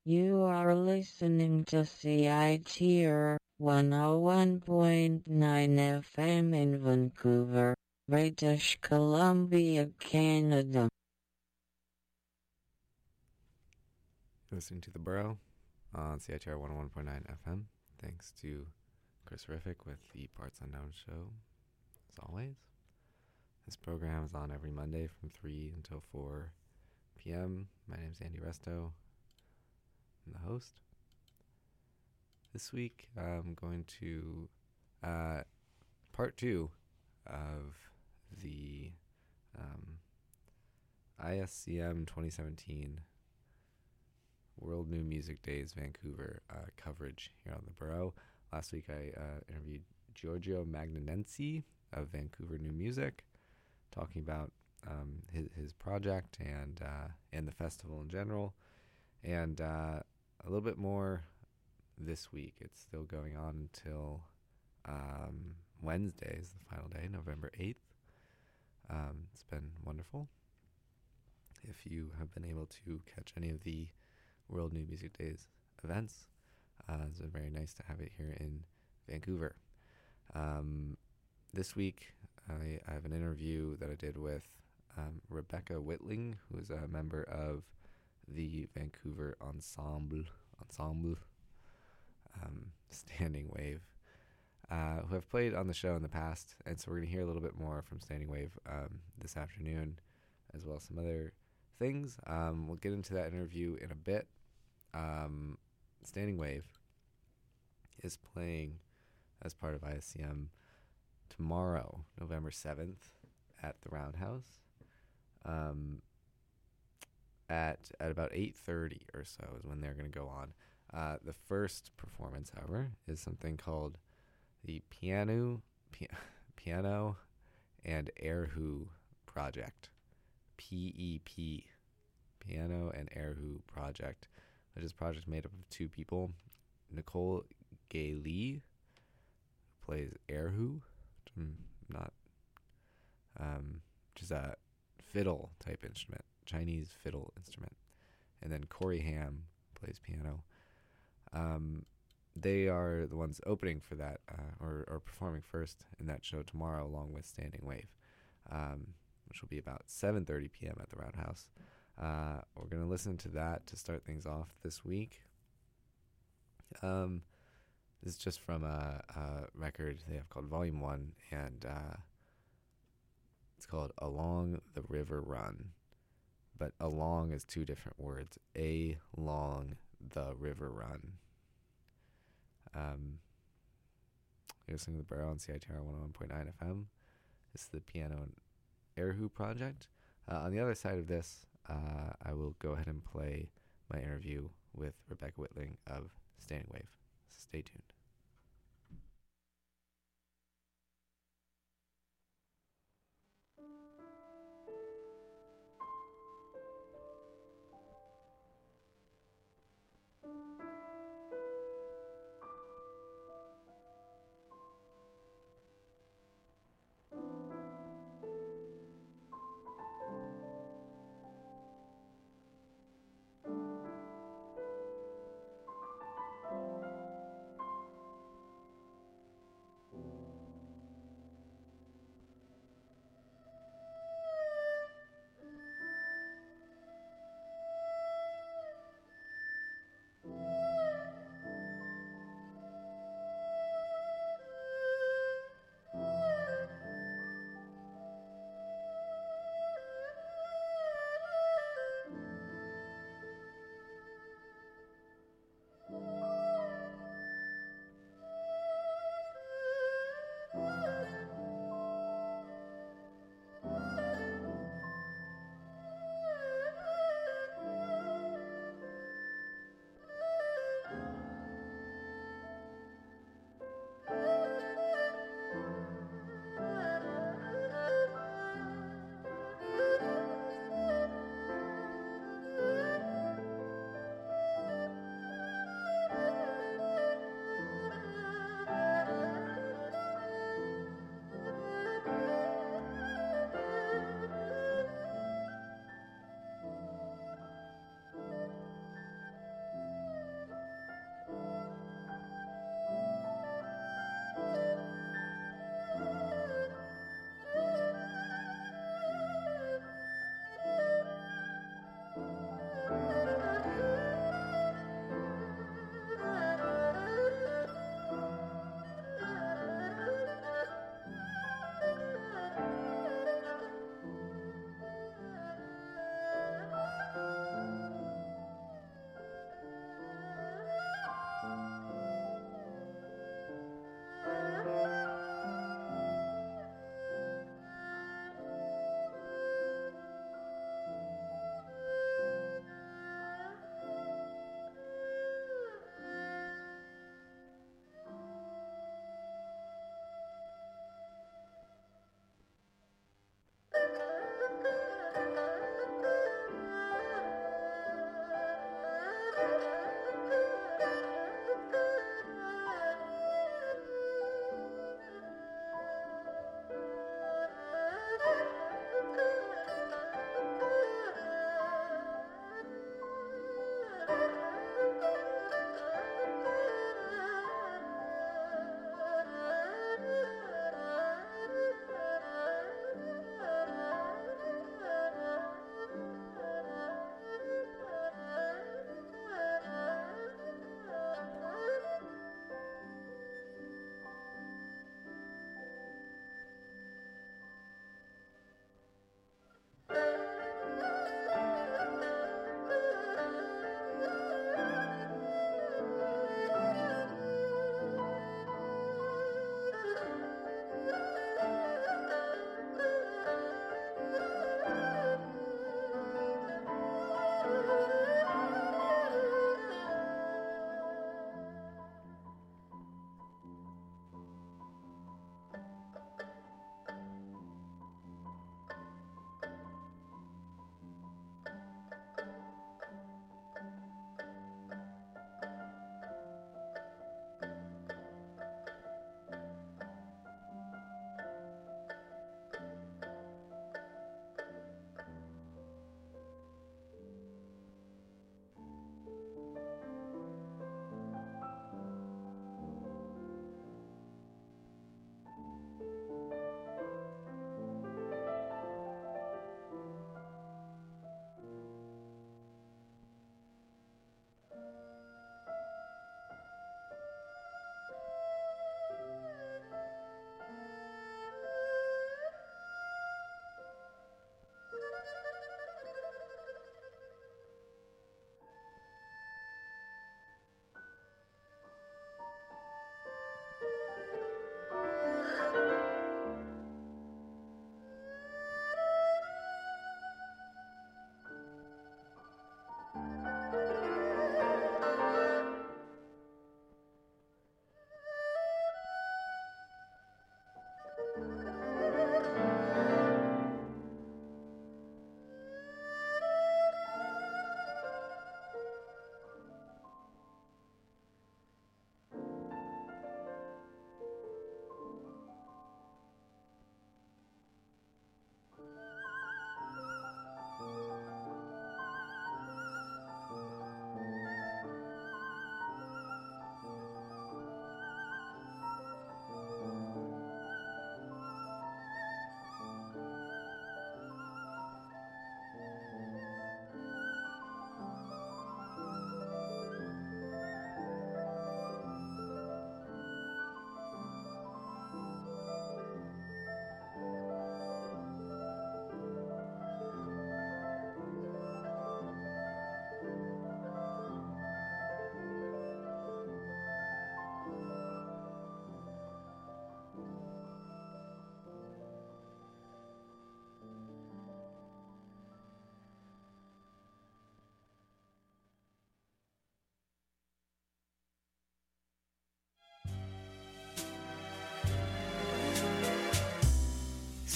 You are listening to CITR 101.9 FM in Vancouver, British Columbia, Canada. Listening to The Burrow on CITR 101.9 FM. Thanks to Chris Riffick with the Parts Unknown show, as always. This program is on every Monday from 3 until 4 p.m. My name is Andy Resto. I'm the host. This week I'm going to part 2 of the ISCM 2017 World New Music Days Vancouver coverage here on The Burrow. Last week I interviewed Giorgio Magnanensi of Vancouver New Music, talking about his project and the festival in general, and a little bit more this week. It's still going on until Wednesday is the final day, November 8th. It's been wonderful. If you have been able to catch any of the World New Music Days events, it's been very nice to have it here in Vancouver. This week I have an interview that I did with Rebecca Whitling, who is a member of the Vancouver Ensemble, Standing Wave, who have played on the show in the past, and so we're going to hear a little bit more from Standing Wave this afternoon, as well as some other things. We'll get into that interview in a bit. Standing Wave is playing as part of ISCM tomorrow, November 7th, at the Roundhouse, at about 8:30 or so is when they're going to go on. The first performance, however, is something called the Piano and Erhu Project, PEP, Piano and Erhu Project, which is a project made up of two people. Nicole Gay Lee, who plays Erhu, which is a fiddle type instrument, Chinese fiddle instrument, and then Corey Ham plays piano. They are the ones opening for that, or performing first in that show tomorrow, along with Standing Wave, which will be about 7:30 p.m. at the Roundhouse. We're going to listen to that to start things off this week. This is just from a record they have called Volume 1, and it's called Along the River Run. But along is two different words. Along the River Run. You're listening to The Burrow on CITR 101.9 FM. This is the Piano and Erhu Project. On the other side of this, I will go ahead and play my interview with Rebecca Whitling of Standing Wave. So stay tuned.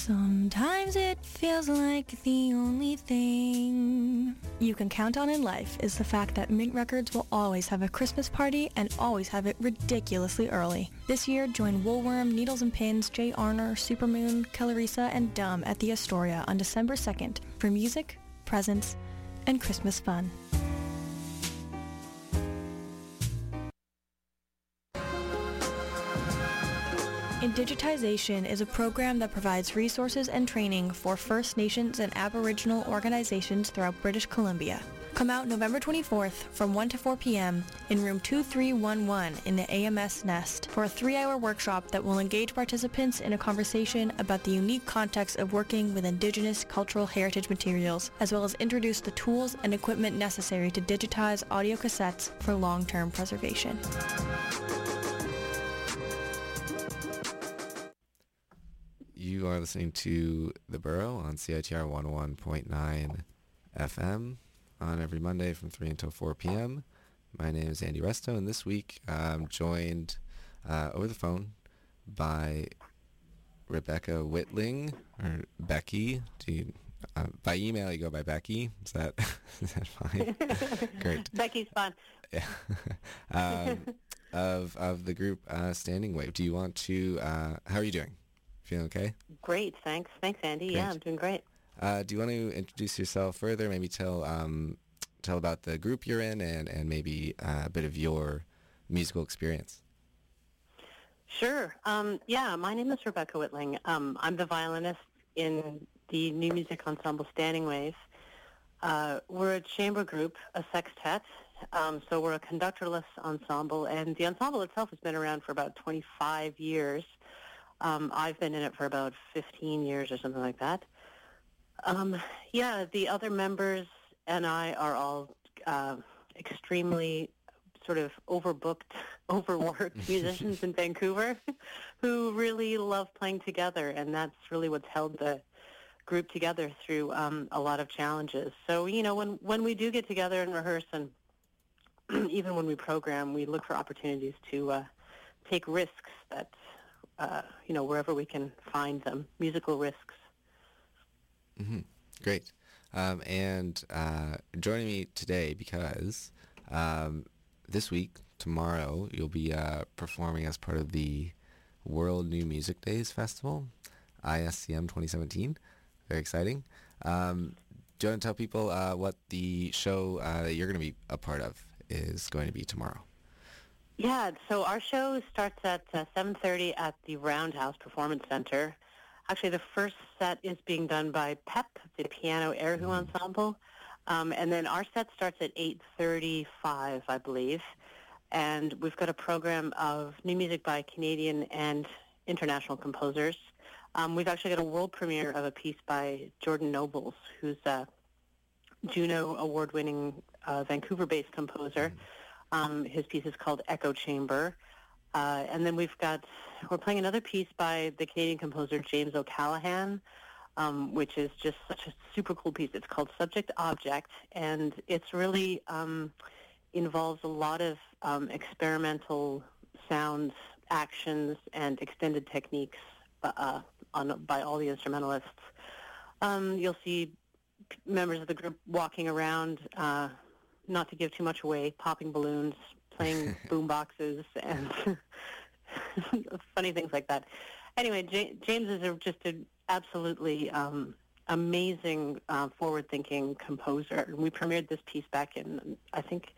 Sometimes it feels like the only thing you can count on in life is the fact that Mint Records will always have a Christmas party and always have it ridiculously early. This year, join Woolworm, Needles and Pins, Jay Arner, Supermoon, Kellarisa, and Dumb at the Astoria on December 2nd for music, presents, and Christmas fun. Indigitization is a program that provides resources and training for First Nations and Aboriginal organizations throughout British Columbia. Come out November 24th from 1 to 4 p.m. in room 2311 in the AMS Nest for a 3-hour workshop that will engage participants in a conversation about the unique context of working with Indigenous cultural heritage materials, as well as introduce the tools and equipment necessary to digitize audio cassettes for long-term preservation. You are listening to The Burrow on CITR 101.9 FM on every Monday from 3 until 4 p.m. My name is Andy Resto, and this week I'm joined over the phone by Rebecca Whitling, or Becky. By email you go by Becky. Is that fine? Great. Becky's fun. Yeah. Of the group Standing Wave. Do you want to, how are you doing? Feeling okay? Great, thanks. Thanks, Andy. Great. Yeah, I'm doing great. Do you want to introduce yourself further? Maybe tell about the group you're in and maybe a bit of your musical experience. Sure. Yeah, my name is Rebecca Whitling. I'm the violinist in the new music ensemble Standing Wave. We're a chamber group, a sextet. So we're a conductorless ensemble, and the ensemble itself has been around for about 25 years. I've been in it for about 15 years or something like that. Yeah, the other members and I are all extremely sort of overbooked, overworked musicians in Vancouver who really love playing together, and that's really what's held the group together through a lot of challenges. So, you know, when we do get together and rehearse, and even when we program, we look for opportunities to take risks that you know, wherever we can find them, musical risks. Mm-hmm. Great. And joining me today because this week, tomorrow, you'll be performing as part of the World New Music Days Festival, ISCM 2017. Very exciting. Do you want to tell people what the show that you're going to be a part of is going to be tomorrow? Yeah, so our show starts at 7:30 at the Roundhouse Performance Center. Actually, the first set is being done by PEP, the Piano Erhu Ensemble, and then our set starts at 8:35, I believe. And we've got a program of new music by Canadian and international composers. We've actually got a world premiere of a piece by Jordan Nobles, who's a Juno award-winning Vancouver-based composer. His piece is called Echo Chamber. And then we're playing another piece by the Canadian composer James O'Callaghan, which is just such a super cool piece. It's called Subject Object, and it's really involves a lot of experimental sounds, actions, and extended techniques by all the instrumentalists. You'll see members of the group walking around, not to give too much away, popping balloons, playing boom boxes, and funny things like that. Anyway, James is just an absolutely amazing, forward-thinking composer. We premiered this piece back in, I think,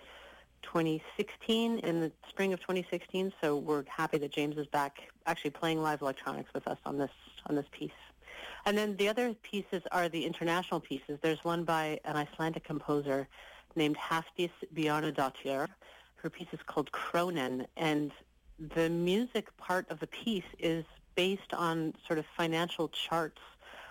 2016, in the spring of 2016, so we're happy that James is back actually playing live electronics with us on this piece. And then the other pieces are the international pieces. There's one by an Icelandic composer named Hafdís Bjarnadóttir. Her piece is called Kronen, and the music part of the piece is based on sort of financial charts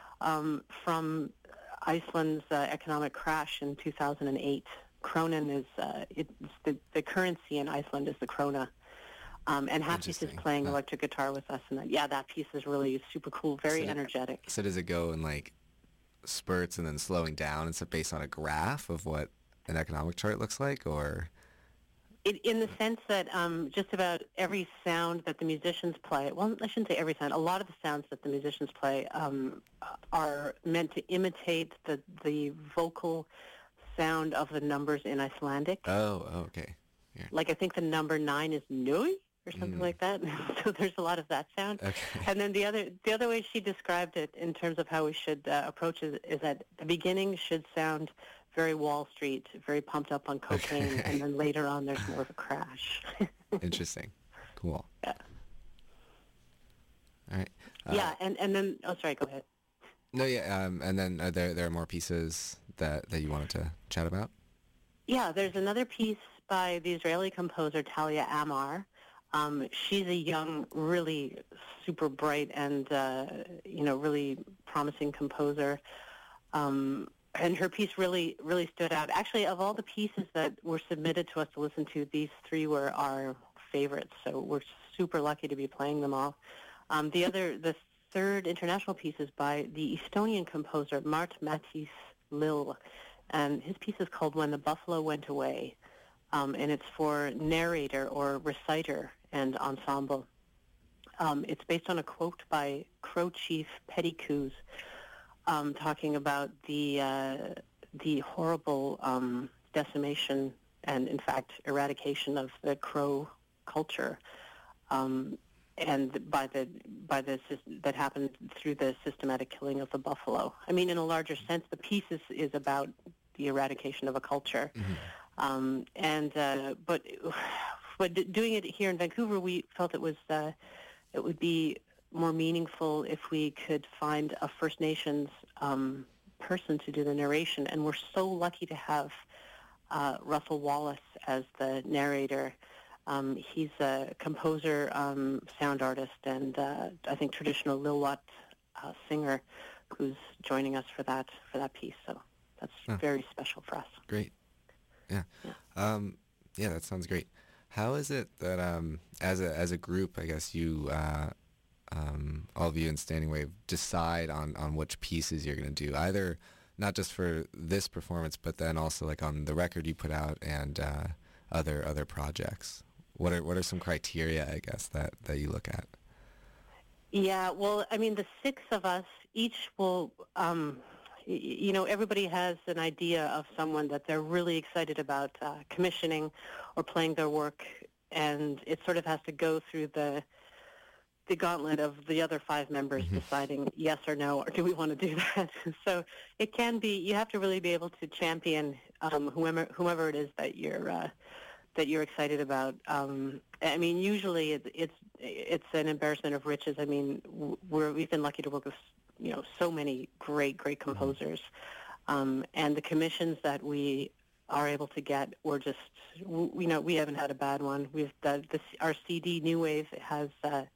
from Iceland's economic crash in 2008. Kronen is the currency in Iceland is the krona. And Hafdís is playing electric guitar with us, and that piece is really super cool, very energetic. So does it go in like spurts and then slowing down? Is it based on a graph of what an economic chart looks like, or In the sense that just about every sound that the musicians play, well, I shouldn't say every sound, a lot of the sounds that the musicians play are meant to imitate the vocal sound of the numbers in Icelandic. Oh, okay. Yeah. Like I think the number 9 is nui or something like that. So there's a lot of that sound. Okay. And then the other way she described it in terms of how we should approach it is that the beginning should sound very Wall Street, very pumped up on cocaine, and then later on there's more of a crash. Interesting. Cool. Yeah. All right. Yeah, and then, oh, sorry, go ahead. No, yeah, and then there are more pieces that you wanted to chat about? Yeah, there's another piece by the Israeli composer Talia Amar. She's a young, really super bright and, really promising composer. And her piece really stood out. Actually, of all the pieces that were submitted to us to listen to, these 3 were our favorites. So we're super lucky to be playing them all. The third international piece is by the Estonian composer Mart-Matis Lill, and his piece is called When the Buffalo Went Away, and it's for narrator or reciter and ensemble. It's based on a quote by Crow Chief Petty Coos, talking about the horrible decimation and, in fact, eradication of the Crow culture, and that happened through the systematic killing of the buffalo. I mean, in a larger sense, the piece is about the eradication of a culture, but doing it here in Vancouver, we felt it would be more meaningful if we could find a First Nations person to do the narration, and we're so lucky to have Russell Wallace as the narrator. He's a composer, sound artist, and I think traditional Lilwat singer who's joining us for that piece. So that's very special for us. Great. Yeah. Yeah, that sounds great. How is it that as a group, I guess you all of you in Standing Wave decide on which pieces you're going to do, either not just for this performance, but then also like on the record you put out and other projects? What are some criteria, I guess, that you look at? Yeah, well, I mean, the 6 of us each will, everybody has an idea of someone that they're really excited about commissioning or playing their work, and it sort of has to go through the gauntlet of the other 5 members deciding yes or no, or do we want to do that? So it can be, you have to really be able to champion whomever it is that you're excited about. I mean, usually it's an embarrassment of riches. I mean, we've been lucky to work with so many great composers, and the commissions that we are able to get, we're just we haven't had a bad one. Our CD New Wave has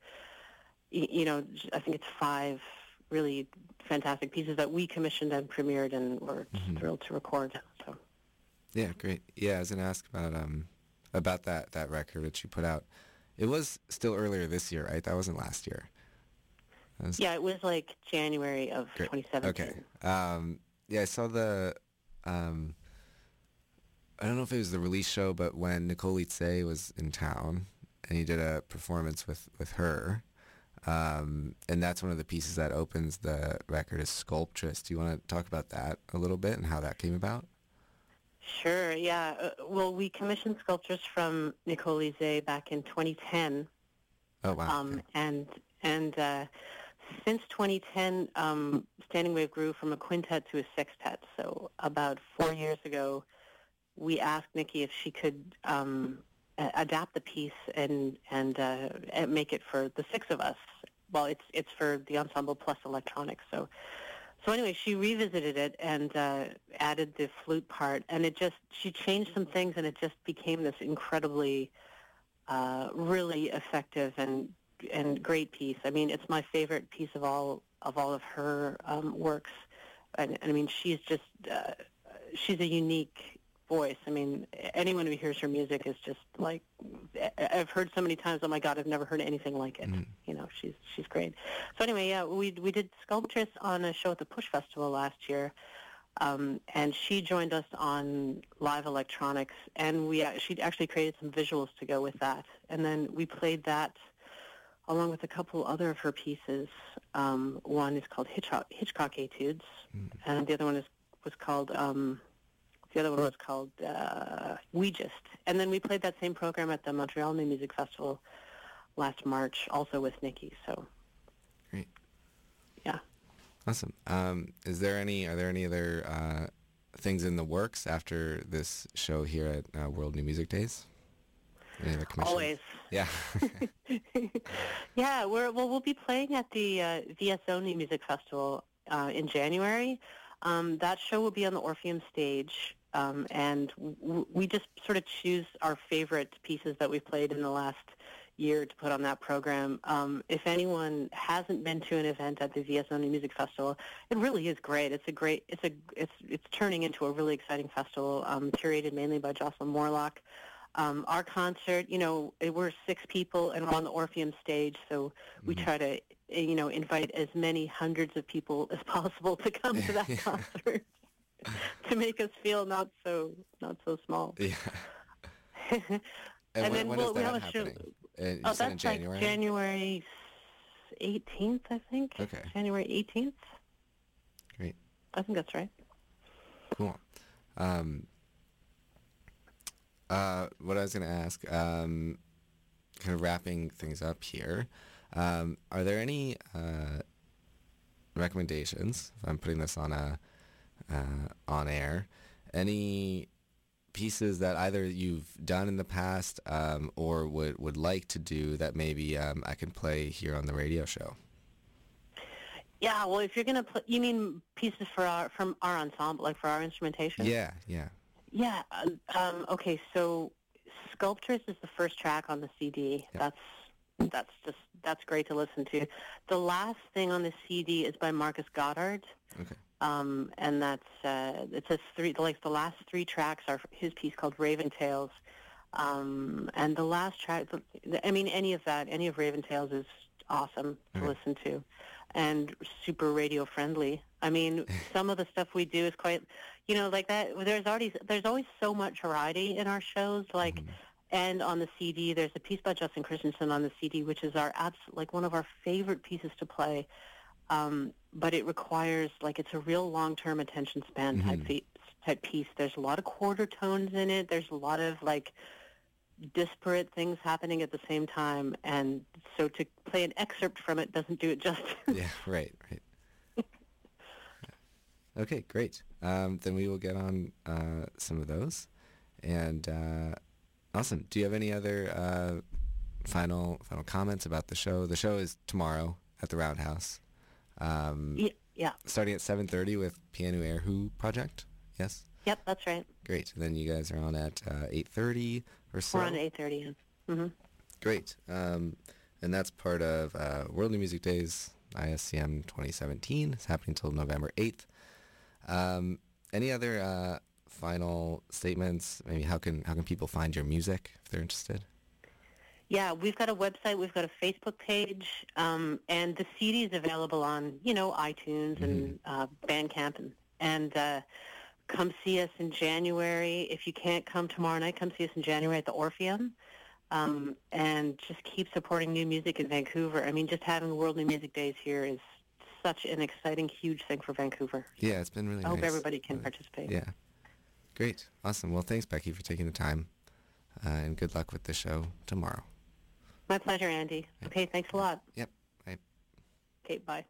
I think it's 5 really fantastic pieces that we commissioned and premiered, and we're just thrilled to record. So yeah, great. Yeah, I was gonna ask about that record that you put out. It was still earlier this year, right? That wasn't last year. Yeah, it was like January of 2017. Okay. Yeah, I saw the, I don't know if it was the release show, but when Nicole Litze was in town, and he did a performance with her, and that's one of the pieces that opens the record as Sculptress. Do you want to talk about that a little bit and how that came about? Sure, yeah. Well, we commissioned Sculptures from Nicole Litze back in 2010. Oh, wow. Okay. And since 2010, Standing Wave grew from a quintet to a sextet. So about 4 years ago, we asked Nikki if she could adapt the piece and make it for the 6 of us. Well, it's for the ensemble plus electronics. So anyway, she revisited it and added the flute part, and she changed some things, and it just became this incredibly, really effective and great piece. I mean, it's my favorite piece of all of her works, and I mean, she's just she's a unique voice. I mean, anyone who hears her music is just like, I've heard so many times, oh my God, I've never heard anything like it. She's great. So anyway, yeah, we did Sculptress on a show at the Push Festival last year. And she joined us on live electronics, and she actually created some visuals to go with that. And then we played that along with a couple other of her pieces. One is called Hitchcock Etudes, and the other one was called We Just. And then we played that same program at the Montreal New Music Festival last March, also with Nikki. So, great, yeah, awesome. Are there any other things in the works after this show here at World New Music Days? Any other commissions? always. Yeah. Yeah, we'll be playing at the VSO New Music Festival in January. That show will be on the Orpheum stage, and we just sort of choose our favorite pieces that we've played in the last year to put on that program. If anyone hasn't been to an event at the VSO New Music Festival, it really is great. It's turning into a really exciting festival, curated mainly by Jocelyn Morlock. Our concert, we're 6 people and we're on the Orpheum stage, so we try to, invite as many hundreds of people as possible to come to that concert to make us feel not so small. Yeah. And when then is we that have a show. happening? You Oh, said that's in January? like January 18th, I think. Okay. January 18th. Great. I think that's right. Cool. What I was going to ask, kind of wrapping things up here, are there any recommendations, if I'm putting this on on air, any pieces that either you've done in the past or would like to do that maybe I can play here on the radio show? Yeah, well, if you're going to play, you mean pieces from our ensemble, like for our instrumentation? Yeah. Yeah. Okay, so Sculptors is the first track on the CD. Yep. That's great to listen to. The last thing on the CD is by Marcus Goddard. Okay. And that's it says the last 3 tracks are his piece called Raven Tales. And the last track, any of Raven Tales is awesome to listen to, and super radio friendly. I mean, some of the stuff we do is quite, like that. There's always so much variety in our shows. Like, and on the CD, there's a piece by Justin Christensen on the CD, which is one of our favorite pieces to play. But it requires, it's a real long-term attention span type piece. There's a lot of quarter tones in it. There's a lot of disparate things happening at the same time, and so to play an excerpt from it doesn't do it justice. Yeah, right. Okay, great. Then we will get on some of those. And awesome. Do you have any other final comments about the show? The show is tomorrow at the Roundhouse. Yeah. Starting at 7:30 with Piano Erhu Project. Yes? Yep, that's right. Great. And then you guys are on at 8:30 or so? We're on 8:30. Mm-hmm. Great. And that's part of World New Music Days, ISCM 2017. It's happening until November 8th. Any other final statements? Maybe how can people find your music if they're interested? Yeah, we've got a website, we've got a Facebook page, and the CD is available on, iTunes and Bandcamp, and come see us in January. If you can't come tomorrow night, come see us in January at the Orpheum, and just keep supporting new music in Vancouver. I mean, just having World New Music Days here is such an exciting, huge thing for Vancouver. Yeah, it's been really nice. I hope everybody can participate. Yeah. Great. Awesome. Well, thanks, Becky, for taking the time, and good luck with the show tomorrow. My pleasure, Andy. Yep. Okay, thanks a lot. Yep. Bye. Okay, bye.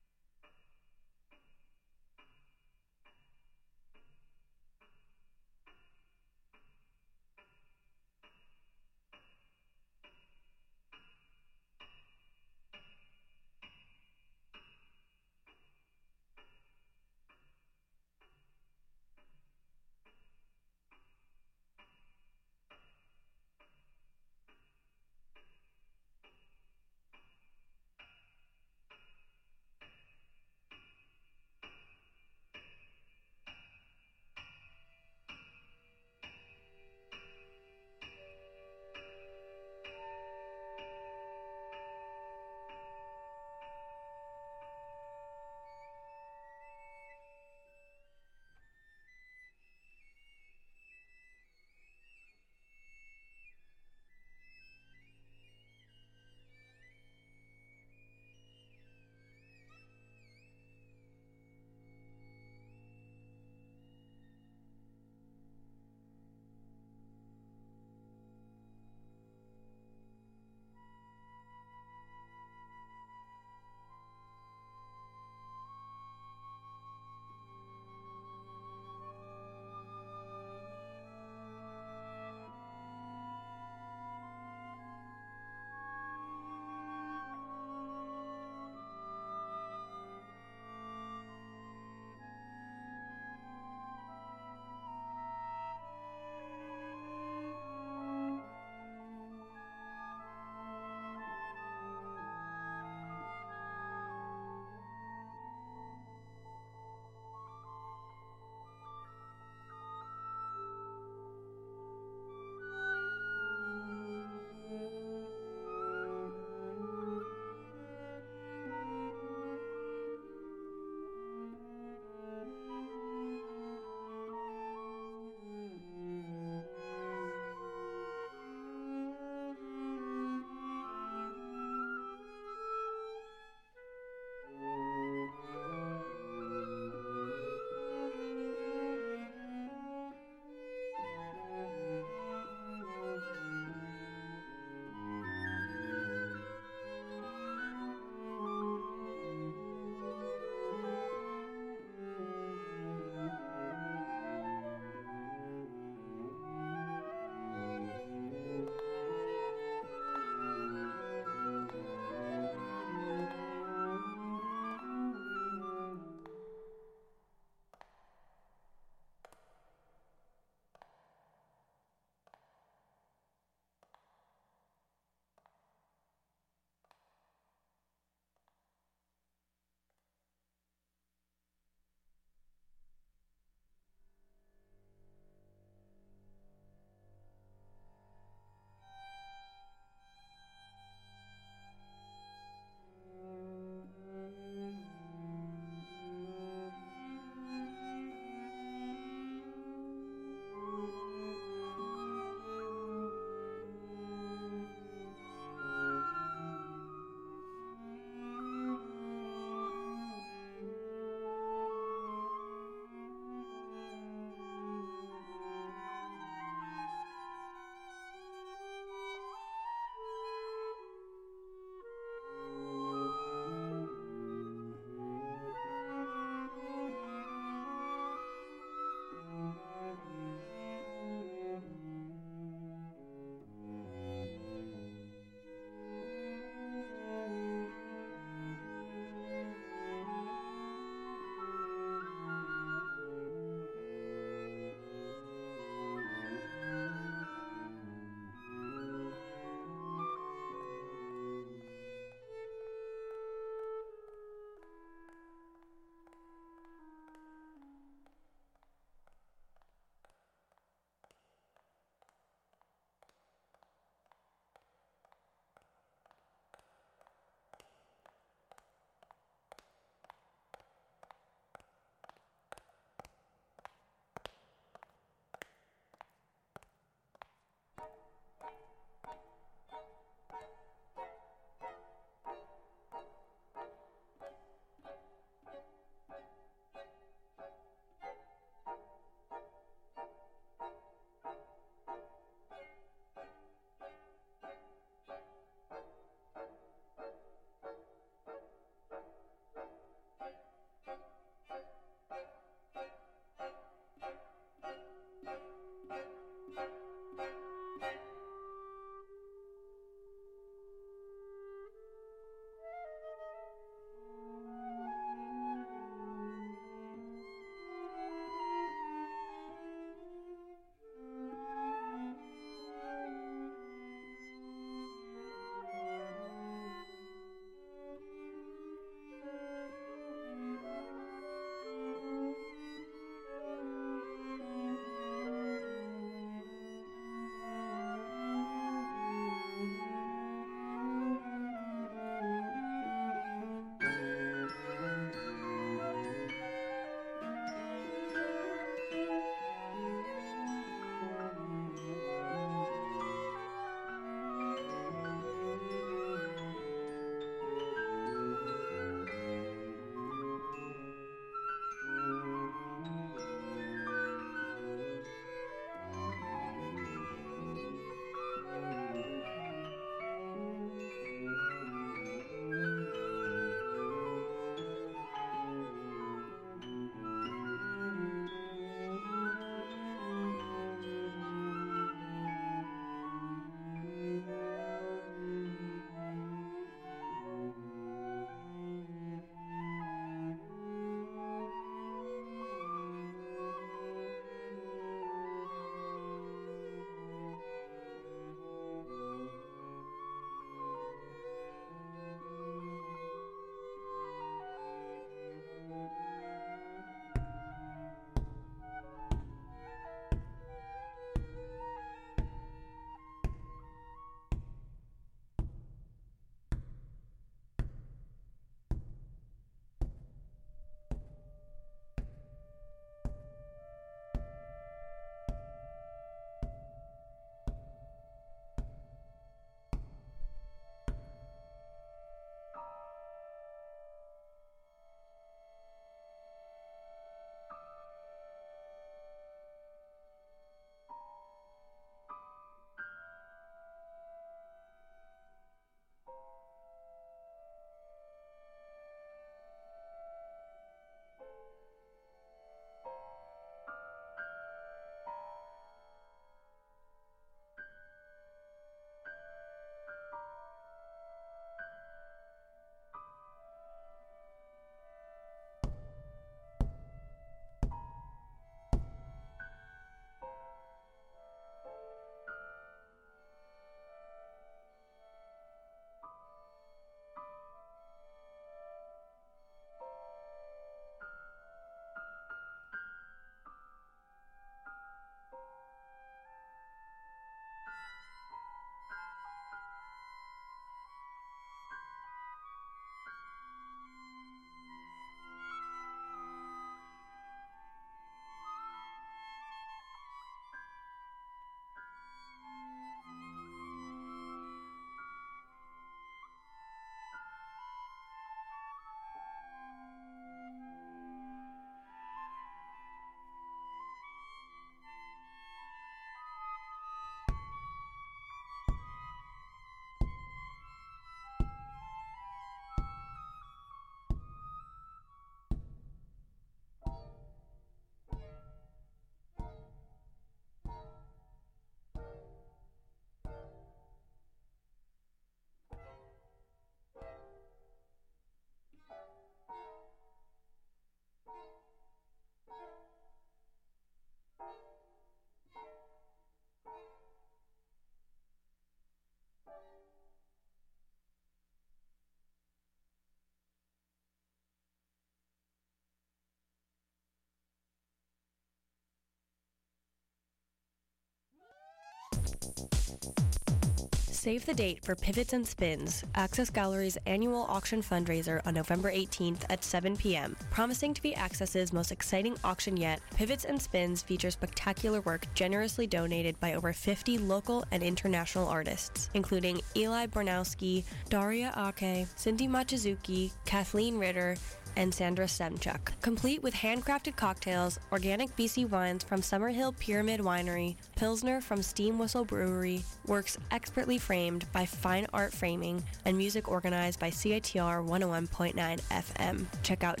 Save the date for Pivots and Spins, Access Gallery's annual auction fundraiser on November 18th at 7 p.m. Promising to be Access's most exciting auction yet, Pivots and Spins features spectacular work generously donated by over 50 local and international artists, including Eli Bornowski, Daria Ake, Cindy Machizuki, Kathleen Ritter, and Sandra Semchuk, complete with handcrafted cocktails, organic BC wines from Summerhill Pyramid Winery, Pilsner from Steam Whistle Brewery, works expertly framed by fine art framing, and music organized by CITR 101.9 FM. Check out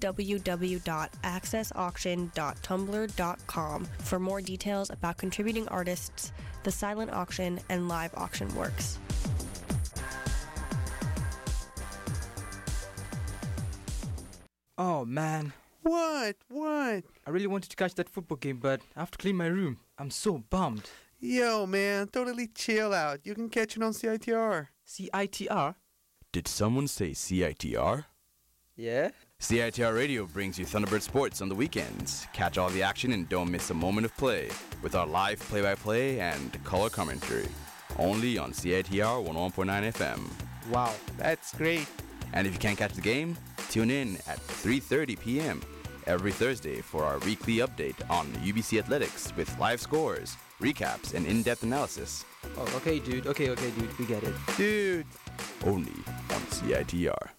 www.accessauction.tumblr.com for more details about contributing artists, the silent auction, and live auction works. Oh, man. What? I really wanted to catch that football game, but I have to clean my room. I'm so bummed. Yo, man, totally chill out. You can catch it on CITR. CITR? Did someone say CITR? Yeah? CITR Radio brings you Thunderbird Sports on the weekends. Catch all the action and don't miss a moment of play with our live play-by-play and color commentary. Only on CITR 101.9 FM. Wow, that's great. And if you can't catch the game, tune in at 3:30 p.m. every Thursday for our weekly update on UBC Athletics with live scores, recaps, and in-depth analysis. Oh, okay, dude. Okay, dude. We get it. Dude. Only on CITR.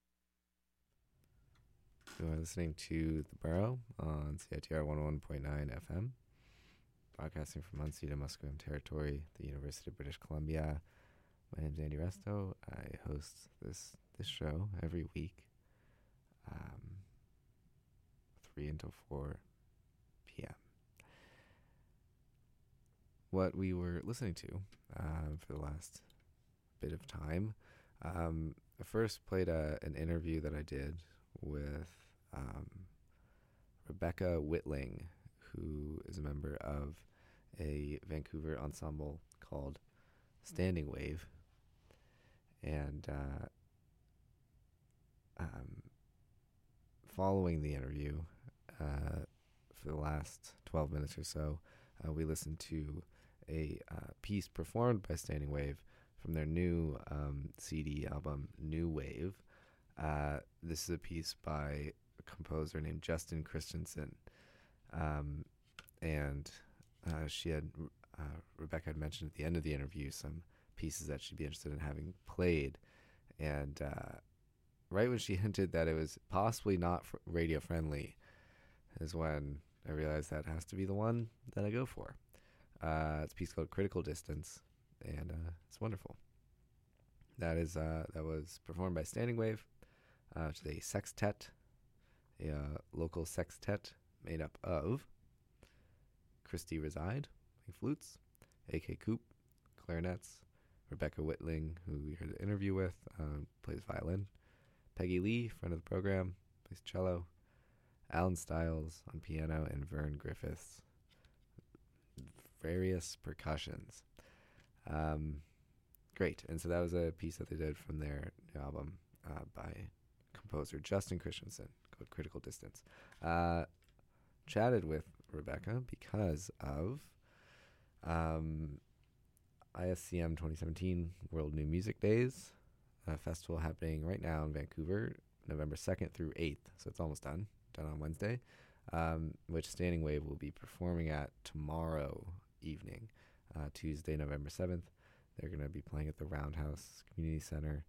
You are listening to The Borough on CITR 101.9 FM, broadcasting from unceded Musqueam Territory, the University of British Columbia. My name is Andy Resto. I host this show every week, 3 until 4 p.m. What we were listening to for the last bit of time, I first played an interview that I did with Rebecca Whitling, who is a member of a Vancouver ensemble called Standing Wave. And following the interview, for the last 12 minutes or so, we listened to a piece performed by Standing Wave from their new CD album, New Wave. This is a piece by a composer named Justin Christensen. And Rebecca had mentioned at the end of the interview some pieces that she'd be interested in having played. And right when she hinted that it was possibly not radio friendly is when I realized that has to be the one that I go for. It's a piece called Critical Distance, and it's wonderful. That was performed by Standing Wave, which is a sextet, a local sextet made up of Christy Reside, playing flutes, A.K. Coop, clarinets, Rebecca Whitling, who we heard the interview with, plays violin, Peggy Lee, friend of the program, plays cello, Alan Stiles on piano, and Vern Griffiths, various percussions. Great. And so that was a piece that they did from their album by composer Justin Christensen called Critical Distance. Chatted with Rebecca because of ISCM 2017 World New Music Days, a festival happening right now in Vancouver, November 2nd through 8th. So it's almost done on Wednesday, which Standing Wave will be performing at tomorrow evening, Tuesday, November 7th. They're going to be playing at the Roundhouse Community Center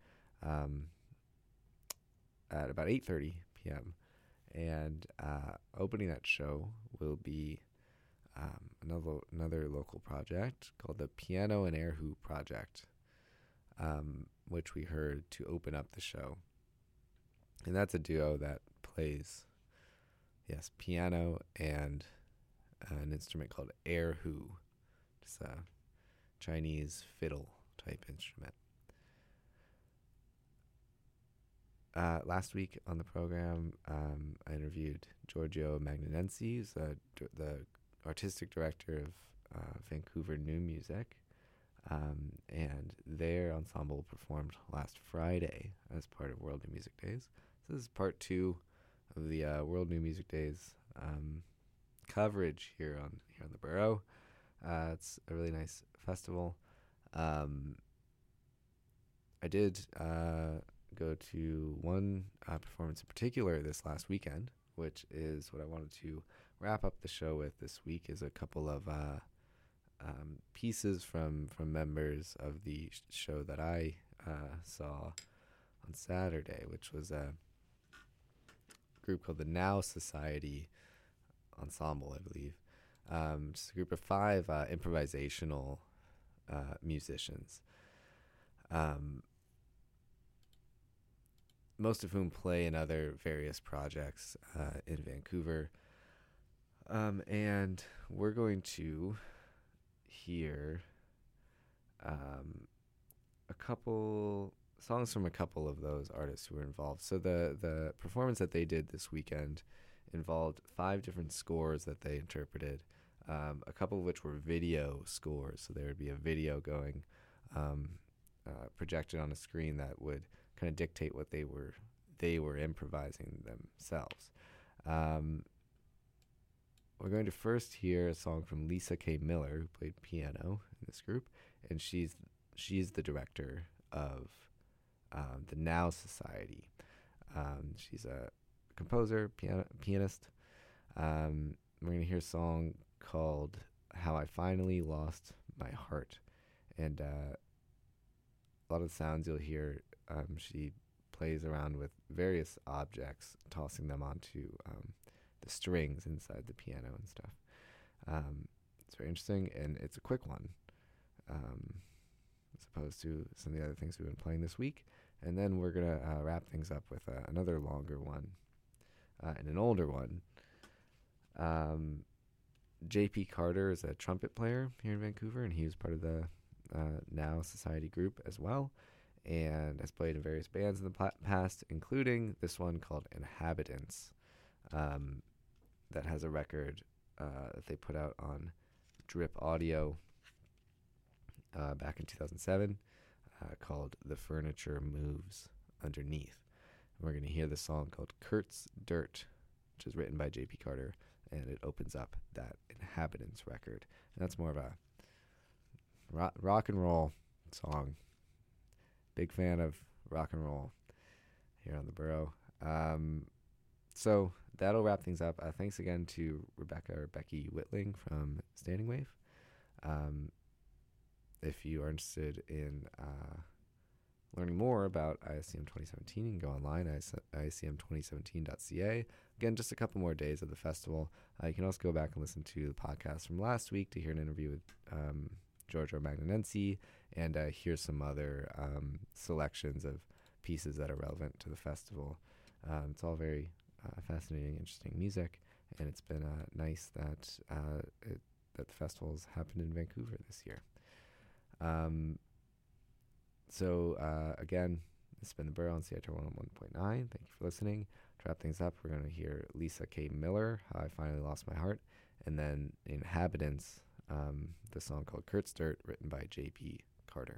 at about 8:30 p.m. And opening that show will be another local project called the Piano and Erhu Project, which we heard to open up the show. And that's a duo that plays, piano and an instrument called erhu. It's a Chinese fiddle type instrument. Last week on the program, I interviewed Giorgio Magnanensi, who's the artistic director of Vancouver New Music, and their ensemble performed last Friday as part of World New Music Days. So this is part 2 of the World New Music Days coverage here on the Borough. It's a really nice festival. I did go to one performance in particular this last weekend, which is what I wanted to wrap up the show with this week, is a couple of pieces from members of the show that I saw on Saturday, which was a group called the Now Society Ensemble, I believe. Just a group of 5 improvisational musicians, most of whom play in other various projects in Vancouver. And we're going to hear a couple songs from a couple of those artists who were involved. So the performance that they did this weekend involved 5 different scores that they interpreted, a couple of which were video scores. So there would be a video going, projected on a screen that would kind of dictate what they were improvising themselves. We're going to first hear a song from Lisa K. Miller, who played piano in this group, and she's the director of the Now Society. She's a composer, pianist. We're going to hear a song called How I Finally Lost My Heart. And a lot of the sounds you'll hear, she plays around with various objects, tossing them onto the strings inside the piano and stuff. It's very interesting, and it's a quick one, as opposed to some of the other things we've been playing this week. And then we're going to wrap things up with another longer one and an older one. J.P. Carter is a trumpet player here in Vancouver, and he was part of the Now Society group as well, and has played in various bands in the past, including this one called Inhabitants, that has a record that they put out on Drip Audio back in 2007 called The Furniture Moves Underneath. And we're going to hear the song called Kurt's Dirt, which is written by J.P. Carter, and it opens up that Inhabitants record. And that's more of a rock and roll song. Big fan of rock and roll here on the Burrow. So that'll wrap things up. Thanks again to Becky Whitling from Standing Wave. If you are interested in learning more about ISCM 2017, you can go online, iscm2017.ca. Again, just a couple more days of the festival. You can also go back and listen to the podcast from last week to hear an interview with Giorgio Magnanensi and hear some other selections of pieces that are relevant to the festival. It's all very fascinating, interesting music, and it's been nice that that the festivals happened in Vancouver this year. Again, this has been the Burrow on CITR 101.9. Thank you for listening. To wrap things up, we're going to hear Lisa K. Miller, How I Finally Lost My Heart, and then Inhabitants, the song called Kurt's Dirt, written by J.P. Carter.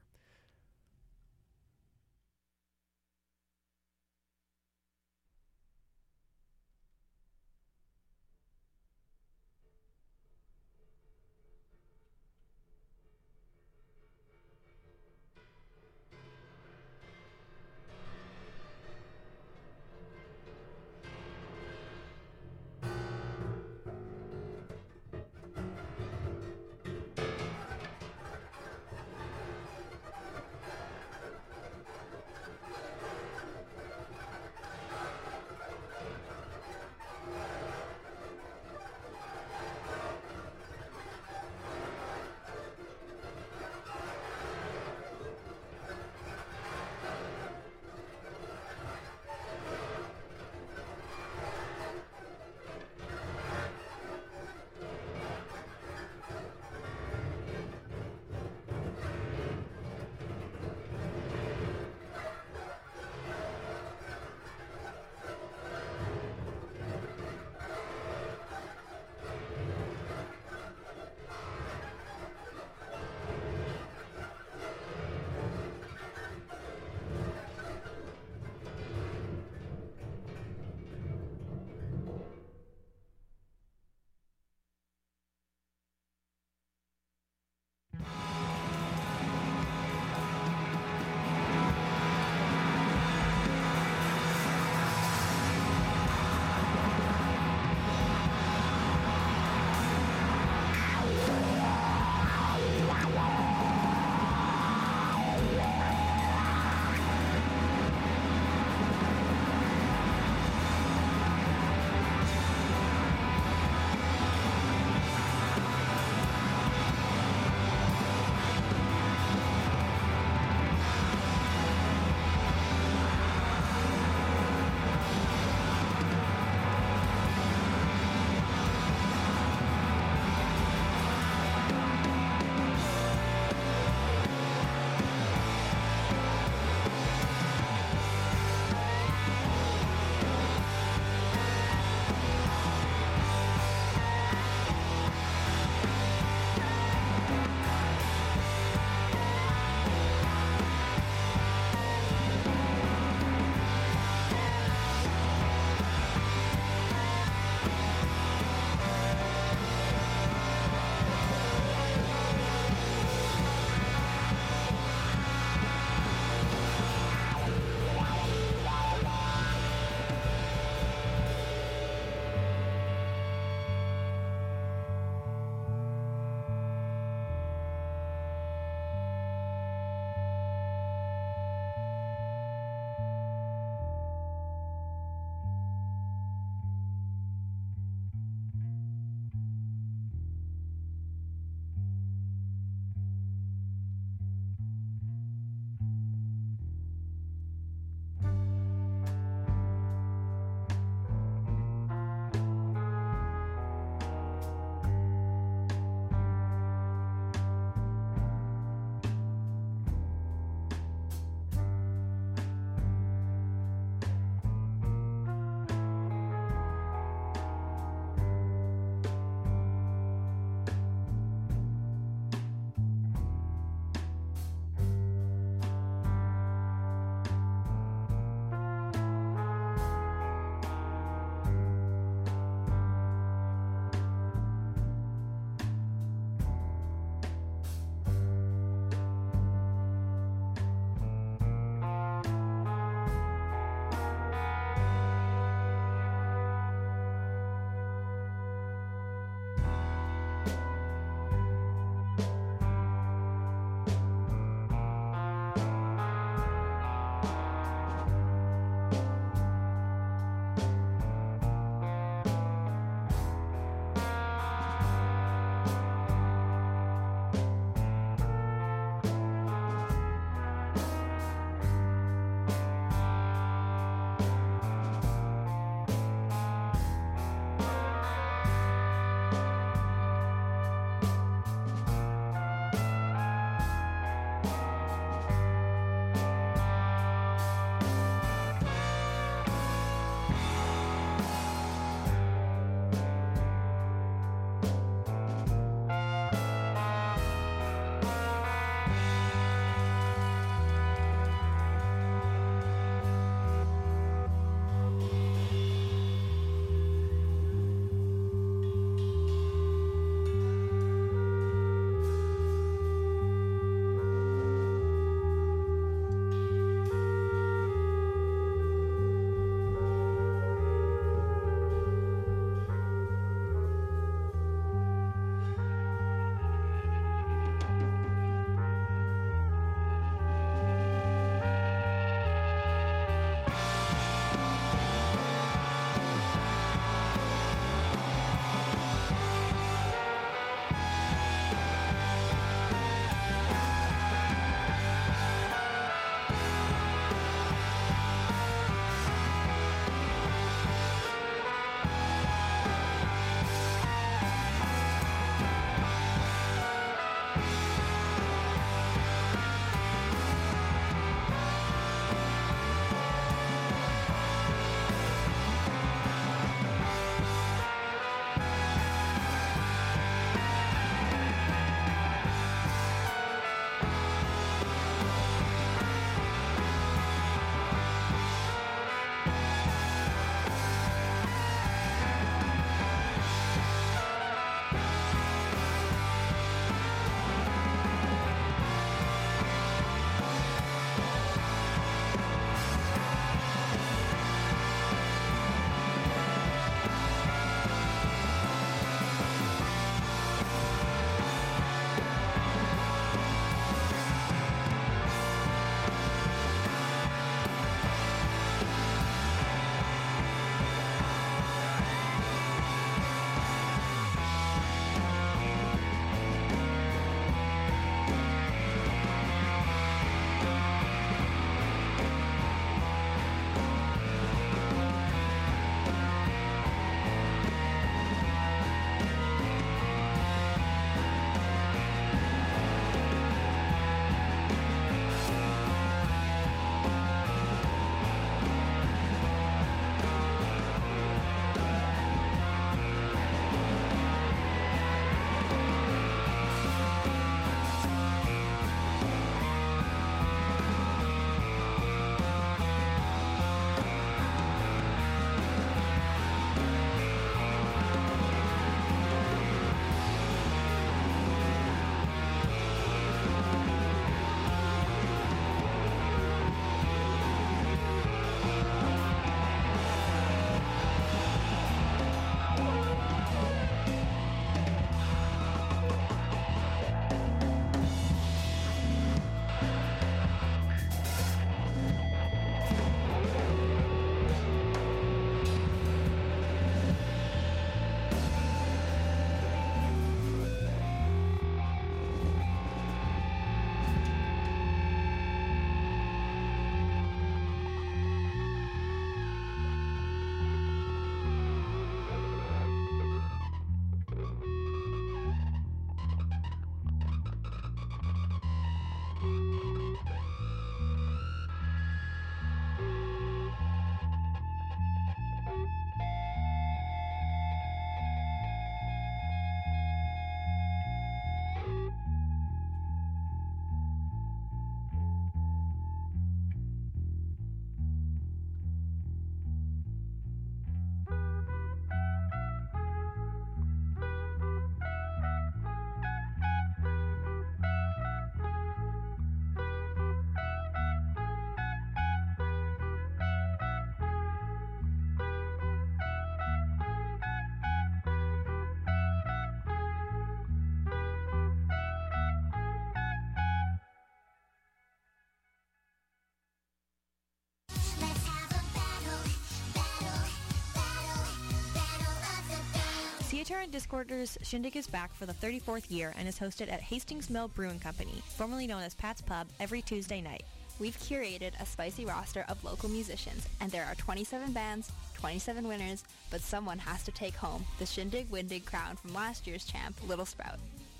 CITR and Discorders Shindig is back for the 34th year and is hosted at Hastings Mill Brewing Company, formerly known as Pat's Pub, every Tuesday night. We've curated a spicy roster of local musicians, and there are 27 bands, 27 winners, but someone has to take home the Shindig Windig crown from last year's champ, Little Sprout.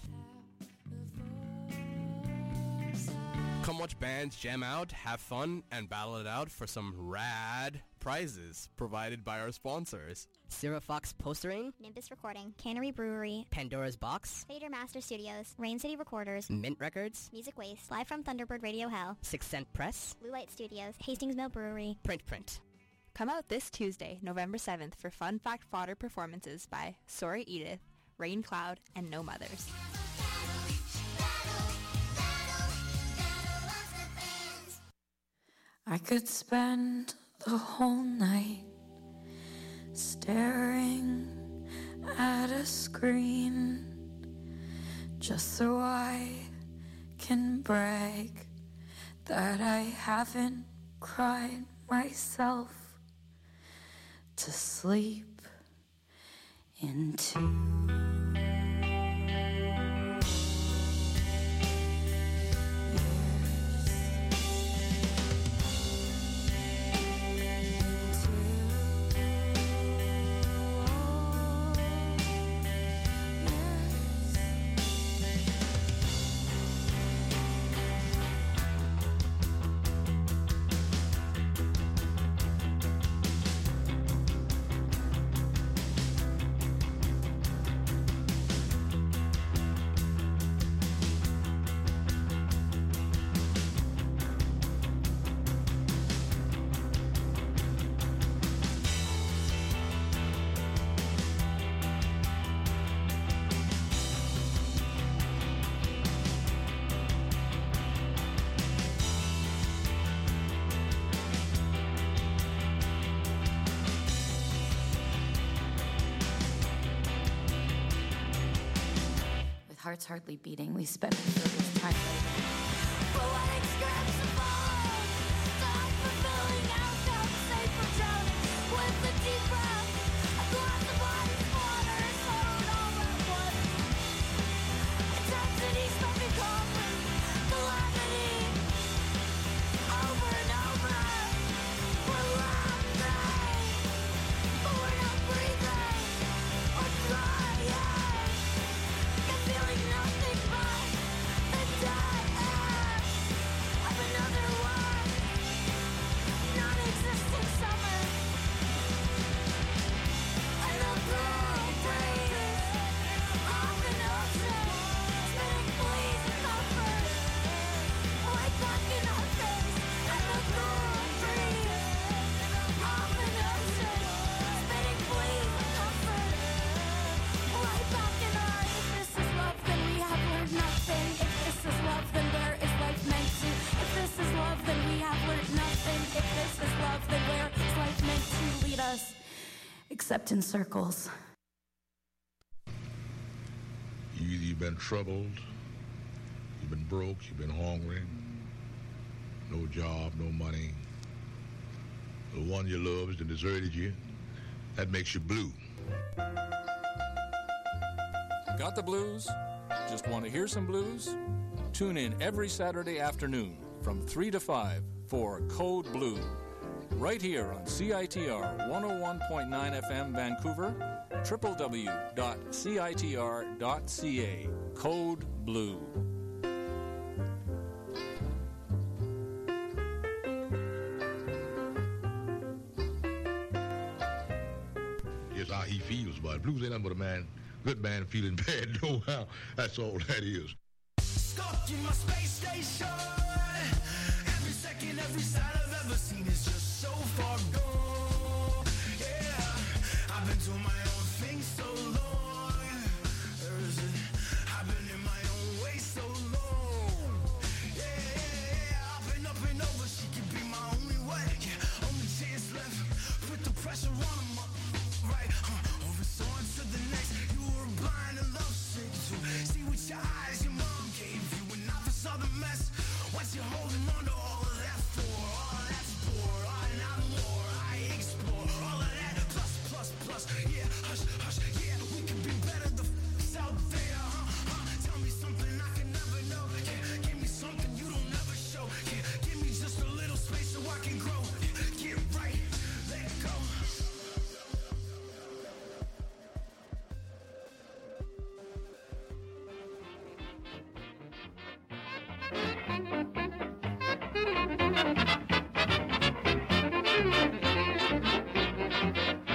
Come watch bands jam out, have fun, and battle it out for some rad prizes provided by our sponsors. Sarah Fox Postering, Nimbus Recording, Cannery Brewery, Pandora's Box, Fader Master Studios, Rain City Recorders, Mint Records, Music Waste, live from Thunderbird Radio Hell, 6 Cent Press, Blue Light Studios, Hastings Mill Brewery, Print. Come out this Tuesday, November 7th for Fun Fact Fodder performances by Sorry Edith, Rain Cloud, and No Mothers. I could spend the whole night staring at a screen just so I can brag that I haven't cried myself to sleep into. Hearts hardly beating, we spent this time later. Except in circles. You've been troubled, you've been broke, you've been hungry, no job, no money. The one you loved and deserted you, that makes you blue. Got the blues? Just want to hear some blues? Tune in every Saturday afternoon from 3 to 5 for Code Blue. Right here on CITR 101.9 FM Vancouver, www.citr.ca. Code Blue. Here's how he feels about it. Blues ain't nothing but a man, good man feeling bad. No how. That's all that is. Stuck in my space station. Every second, every sight I've ever seen is just so far gone. Yeah, I've been doing my own thing so long. I've been in my own way so long. Yeah, I've been up and over. She can be my only way. Yeah, only chance left. Put the pressure on him up. Right, over so on to the next. You were blind and love sick too. See with your eyes, your mom gave you, and I saw the mess. What you holding on to all of that for? All of that's poor, all not more. I explore all of that plus, plus, plus. Yeah, hush, hush. Yeah, we can be Bye.